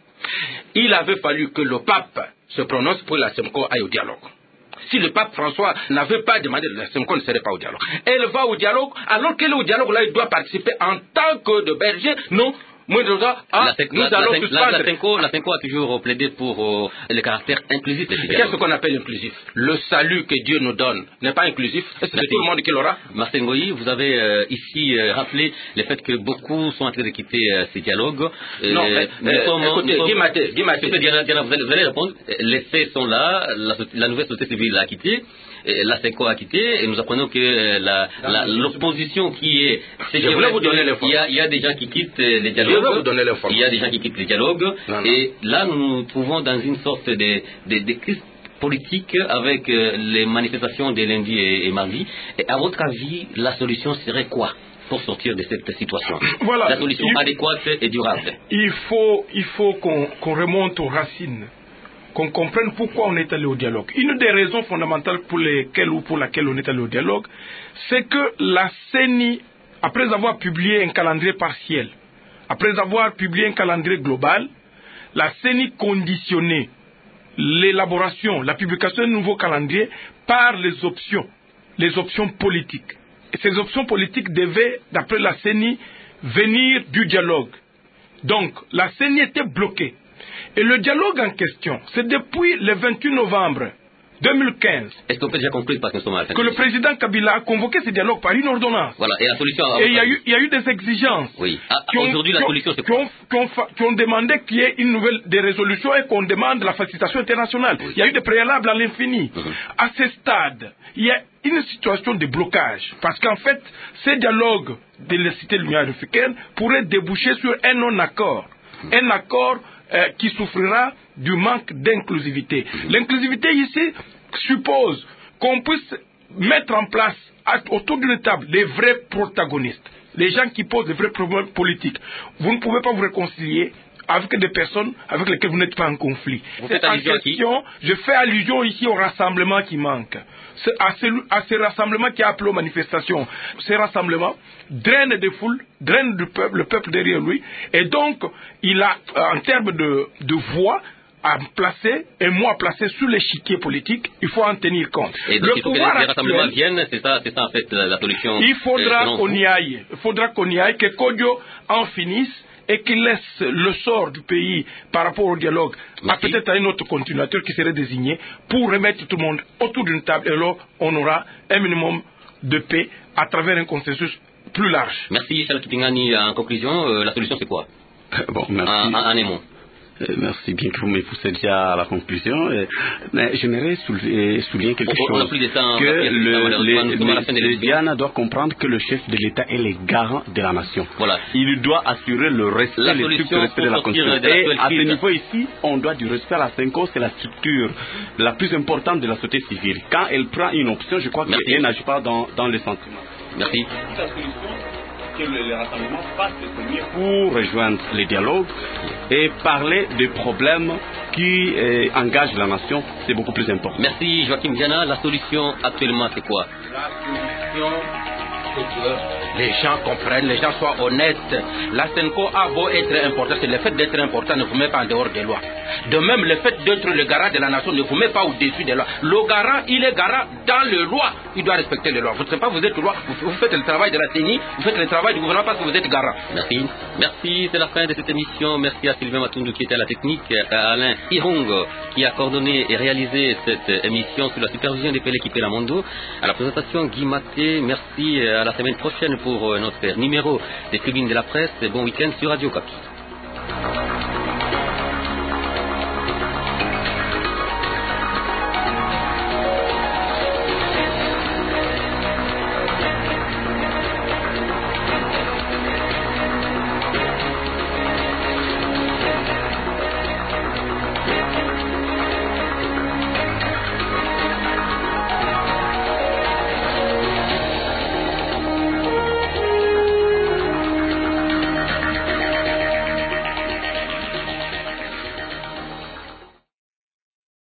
Il avait fallu que le pape se prononce pour que la Senko aille au dialogue. Si le pape François n'avait pas demandé, la Senko ne serait pas au dialogue. Elle va au dialogue, alors qu'elle est au dialogue, là, elle doit participer en tant que de berger. Non, moi, je dois, ah, la, nous la, allons la, suspendre. La, la, Senko, la Senko a toujours plaidé pour euh, le caractère inclusif. Qu'est-ce qu'on appelle inclusif? Le salut que Dieu nous donne n'est pas inclusif? Est-ce que c'est tout le monde qui l'aura? Martin Ngoyi, vous avez euh, ici euh, rappelé le fait que beaucoup sont en train de quitter euh, ces dialogues. Euh, non, mais, euh, sommes, écoutez, Guy Maté, Guy Maté. Diana, Diana, vous, allez, vous allez répondre. Les faits sont là, la, la nouvelle société civile a quitté. La Senko a quitté et nous apprenons que la, la, l'opposition qui est... Je voulais vous donner l'information. Il y, a, il y a des gens qui quittent les dialogues. Je voulais vous donner l'information. Il y a des gens qui quittent les dialogues. Non, non. Et là, nous nous trouvons dans une sorte de, de, de crise politique avec euh, les manifestations de lundi et, et mardi. Et à votre avis, la solution serait quoi pour sortir de cette situation? Voilà. La solution il, adéquate et durable. Il faut, il faut qu'on, qu'on remonte aux racines, qu'on comprenne pourquoi on est allé au dialogue. Une des raisons fondamentales pour lesquelles ou pour laquelle on est allé au dialogue, c'est que la C E N I, après avoir publié un calendrier partiel, après avoir publié un calendrier global, la C E N I conditionnait l'élaboration, la publication d'un nouveau calendrier par les options, les options politiques. Et ces options politiques devaient, d'après la C E N I, venir du dialogue. Donc, la C E N I était bloquée. Et le dialogue en question, c'est depuis le vingt-huit novembre deux mille quinze. Est-ce qu'on peut déjà conclure parce que nous sommes à la fin que le président Kabila a convoqué ce dialogue par une ordonnance. Voilà, et la solution... Et il y a eu, il y a eu des exigences. Oui. Ah, aujourd'hui, la solution, c'est quoi? Qui ont, qui, ont, qui ont demandé qu'il y ait une nouvelle des résolutions et qu'on demande la facilitation internationale. Oui. Il y a eu des préalables à l'infini. Mm-hmm. À ce stade, il y a une situation de blocage. Parce qu'en fait, ces dialogues de la cité de l'Union africaine pourraient déboucher sur un non-accord. Mm-hmm. Un accord euh, qui souffrira du manque d'inclusivité. Mm-hmm. L'inclusivité ici suppose qu'on puisse mettre en place autour d'une table les vrais protagonistes, les gens qui posent les vrais problèmes politiques. Vous ne pouvez pas vous réconcilier avec des personnes avec lesquelles vous n'êtes pas en conflit. C'est en question, je fais allusion ici au rassemblement qui manque. C'est à, ce, à ce rassemblement qui a appelé aux manifestations. Ces rassemblements drainent des foules, drainent du peuple, le peuple derrière lui, et donc il a, en termes de, de voix, à placer, et moi à placer sur l'échiquier politique, il faut en tenir compte. Et donc, le il faut pouvoir que les rassemblements viennent, c'est ça, c'est ça en fait la, la solution. Il faudra euh, qu'on y aille, il faudra qu'on y aille, que Kodjo en finisse et qu'il laisse le sort du pays par rapport au dialogue à peut-être à un autre continuateur qui serait désigné pour remettre tout le monde autour d'une table, et là on aura un minimum de paix à travers un consensus plus large. Merci Charles Kitingani. En conclusion, euh, la solution c'est quoi? Bon, merci. En, en, en un mot. Merci bien que vous me poussez déjà à la conclusion. Mais j'aimerais soulever, souligner quelque on, chose. On de temps, que le, les, les, les Diana doit comprendre que le chef de l'État est le garant de la nation. Voilà. Il doit assurer le respect, la le strict respect de la Constitution. De Et à ce niveau ici, on doit du respect à la Senko, c'est la structure la plus importante de la société civile. Quand elle prend une option, je crois qu'elle n'agit pas dans, dans le sentiment. Merci. Que le, le rassemblement fasse le premier pour rejoindre les dialogues et parler des problèmes qui euh, engagent la nation, c'est beaucoup plus important. Merci Joachim Diana. La solution actuellement c'est quoi? La solution c'est que les gens comprennent, les gens soient honnêtes. La SENCO a beau être important, c'est le fait d'être important ne vous met pas en dehors des lois. De même, le fait d'être le garant de la nation ne vous met pas au-dessus des lois. Le garant, il est garant dans les lois. Il doit respecter les lois. Vous ne savez pas, vous êtes loi, vous, vous faites le travail de la C E N I, vous faites le travail du gouvernement parce que vous êtes garant. Merci. Merci, c'est la fin de cette émission. Merci à Sylvain Matundu qui était à la technique, à Alain Hirong qui a coordonné et réalisé cette émission sous la supervision de Pélé Kipelamondo. À la présentation, Guy Maté. Merci, à la semaine prochaine pour notre numéro des tribunes de la presse. Bon week-end sur Radio Kapi.